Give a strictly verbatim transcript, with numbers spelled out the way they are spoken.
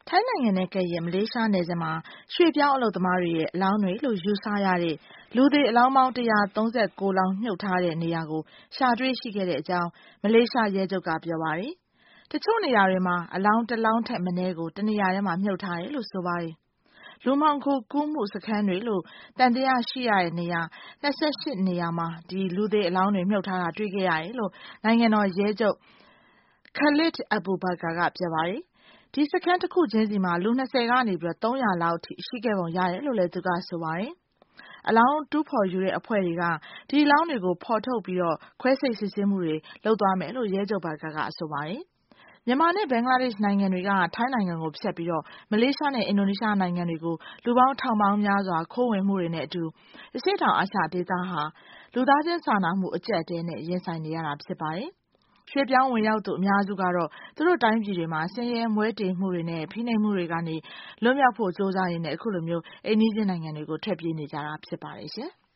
ထိုင်းနိုင်ငံနဲ့ကပ်ရဲ့မလေးရှားနယ်စပ်မှာရွှေ့ပြောင်းအလုပ်သမားတွေရဲ့အလောင်းတွေလို့ယူဆရတဲ့လူသေအလောင်းပေါင်း၁၃၉လောင်းမြုပ်ထားတဲ့နေရာကိုရှာတွေ့ရှိခဲ့တဲ့အကြောင်းမလေးရှားရဲချုပ်ကပြောပါတယ်။တချို့နေရာတွေမှာအလောင်းတစ်လောင်းထက်မနည်းကိုတနေရာထဲမှာမြုပ်ထားတယ်လို့ဆိုပါတယ်။လူမှောင်ခိုကူးမှုစခန်းတွေလို့သံသယရှိရတဲ့နေရာ၂၈နေရာမှာဒီလူသေအလောင်းတွေမြုပ်ထားတာတွေ့ခဲ့ရတယ်လို့နိုင်ငံတော်ရဲချုပ် Khalid Abu Bakar ကပြောပါတယ်။ဒီစခန်းတစ်ခုချင်းစီမှာလူ၂၀ကနေသုံးရာလောက်အထိရှိခဲ့ပုံရတယ်လို့လည်းသူကဆိုပါတယ်။အလောင်းတူးဖော်ယူတဲ့အဖွဲ့တွေကဒီအလောင်းတွေကိုဖော်ထုတ်ပြီးခွဲစိတ်စစ်ဆေးမှုတွေလုပ်သွားမယ်လို့ရဲချုပ်ဘာကာကဆိုပါတယ်။မြန်မာနဲ့ဘင်္ဂလားဒေ့ရှ်နိုင်ငံတွေကထိုင်းနိုင်ငံကိုဖြတ်ပြီးမလေးရှားနဲ့အင်ဒိုနီးရှားနိုင်ငံတွေကိုလူပေါင်းထောင်ပေါင်းများစွာခိုးဝင်မှုတွေနဲ့အတူအရှေ့တောင်အာရှဒေသဟာလူသားချင်းစာနာမှုအကျပ်အတည်းနဲ့ရင်ဆိုင်နေရတာဖြစ်ပါတယ်။ရွှေ့ပြောင်းဝင်ရောက်သူအများစုကတော့သူတို့တိုင်းပြည်တွေမှာဆင်းရဲမွဲတေမှုတွေနဲ့ဖိနှိပ်မှုတွေကနေလွတ်မြောက်ဖို့ကြိုးစားရင်းနဲ့အခုလိုမျိုးအိမ်နီးချင်းနိုင်ငံတွေကိုထွက်ပြေးနေကြတာဖြစ်ပါတယ်ရှင်။